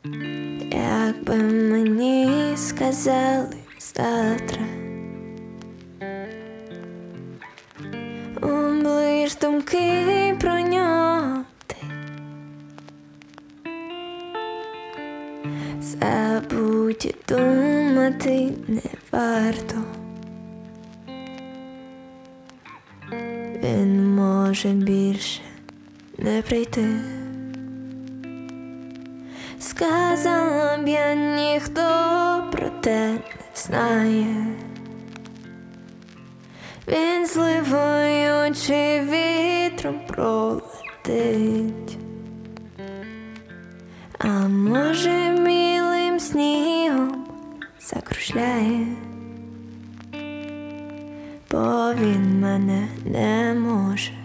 Якби мені сказали завтра, облиш думки про нього ти, забудь і думати не варто. Він може більше не прийти. Сказала б я, ніхто про те не знає. Він зливою чи вітром пролетить, а може білим снігом закружляє, бо він мене не може